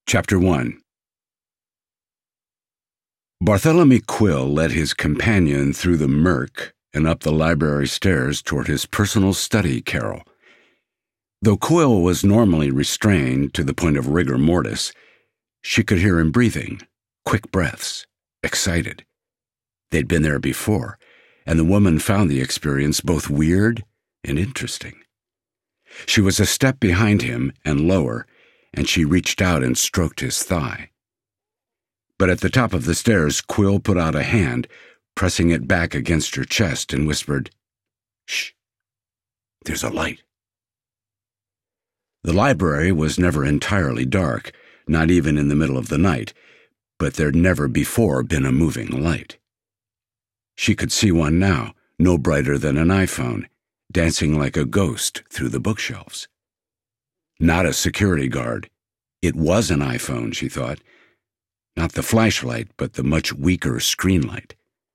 Chapter 1. Bartholomew Quill led his companion through the murk and up the library stairs toward his personal study carrel. Though Quill was normally restrained to the point of rigor mortis, she could hear him breathing, quick breaths, excited. They'd been there before, and the woman found the experience both weird and interesting. She was a step behind him and lower, and she reached out and stroked his thigh. But at the top of the stairs, Quill put out a hand, pressing it back against her chest, and whispered, "Shh, there's a light." The library was never entirely dark, not even in the middle of the night, but there'd never before been a moving light. She could see one now, no brighter than an iPhone, dancing like a ghost through the bookshelves. Not a security guard. It was an iPhone, she thought. Not the flashlight, but the much weaker screen light.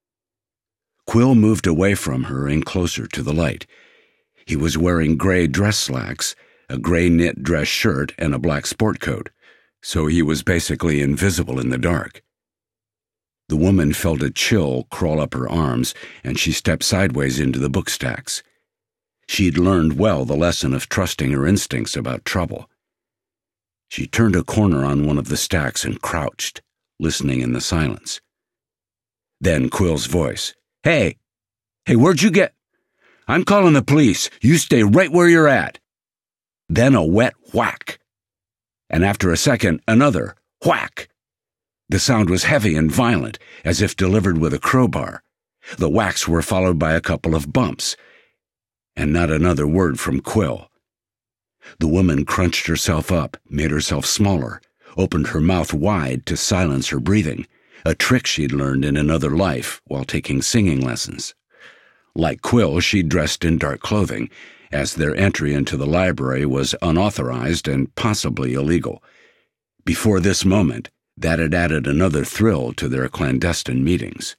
Quill moved away from her and closer to the light. He was wearing gray dress slacks, a gray knit dress shirt, and a black sport coat, so he was basically invisible in the dark. The woman felt a chill crawl up her arms, and she stepped sideways into the book stacks. She'd learned well the lesson of trusting her instincts about trouble. She turned a corner on one of the stacks and crouched, listening in the silence. Then Quill's voice. Hey, where'd you get? I'm calling the police. You stay right where you're at." Then a wet whack. And after a second, another whack. The sound was heavy and violent, as if delivered with a crowbar. The whacks were followed by a couple of bumps. And not another word from Quill. The woman crunched herself up, made herself smaller, opened her mouth wide to silence her breathing, a trick she'd learned in another life while taking singing lessons. Like Quill, she dressed in dark clothing, as their entry into the library was unauthorized and possibly illegal. Before this moment, that had added another thrill to their clandestine meetings.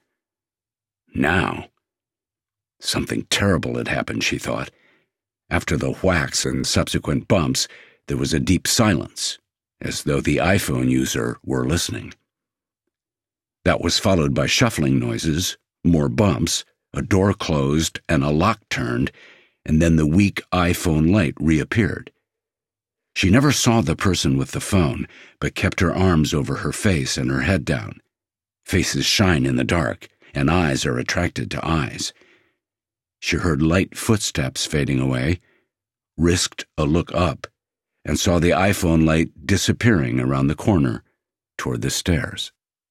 Now, something terrible had happened, she thought. After the whacks and subsequent bumps, there was a deep silence, as though the iPhone user were listening. That was followed by shuffling noises, more bumps, a door closed and a lock turned, and then the weak iPhone light reappeared. She never saw the person with the phone, but kept her arms over her face and her head down. Faces shine in the dark, and eyes are attracted to eyes. She heard light footsteps fading away, risked a look up, and saw the iPhone light disappearing around the corner toward the stairs.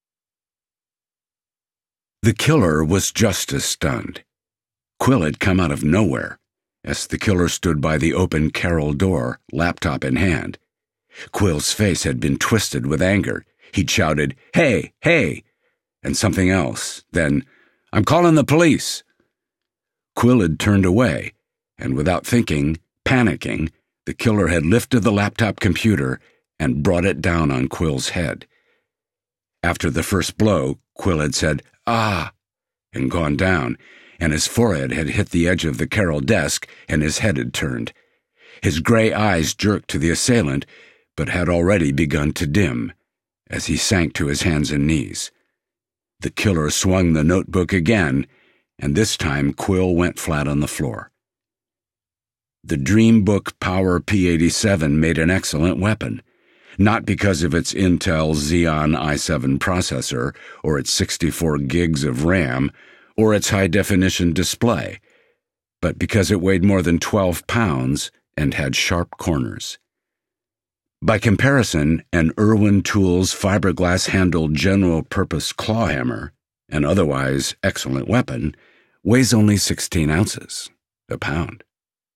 The killer was just as stunned. Quill had come out of nowhere, as the killer stood by the open carrel door, laptop in hand. Quill's face had been twisted with anger. He'd shouted, "Hey, hey," and something else, then, "I'm calling the police." Quill had turned away, and without thinking, panicking, the killer had lifted the laptop computer and brought it down on Quill's head. After the first blow, Quill had said, "Ah," and gone down, and his forehead had hit the edge of the carrel desk and his head had turned. His gray eyes jerked to the assailant, but had already begun to dim, as he sank to his hands and knees. The killer swung the notebook again, and this time Quill went flat on the floor. The Dreambook Power P87 made an excellent weapon, not because of its Intel Xeon i7 processor or its 64 gigs of RAM or its high-definition display, but because it weighed more than 12 pounds and had sharp corners. By comparison, an Irwin Tools fiberglass-handled general-purpose clawhammer, an otherwise excellent weapon, weighs only 16 ounces, a pound.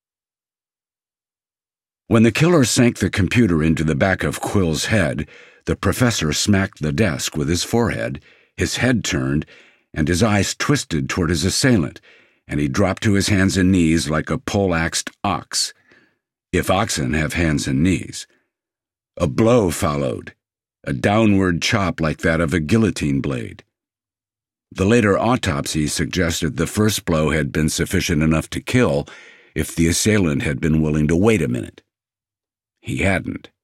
When the killer sank the computer into the back of Quill's head, the professor smacked the desk with his forehead, his head turned, and his eyes twisted toward his assailant, and he dropped to his hands and knees like a poleaxed ox, if oxen have hands and knees. A blow followed, a downward chop like that of a guillotine blade. The later autopsy suggested the first blow had been sufficient enough to kill if the assailant had been willing to wait a minute. He hadn't.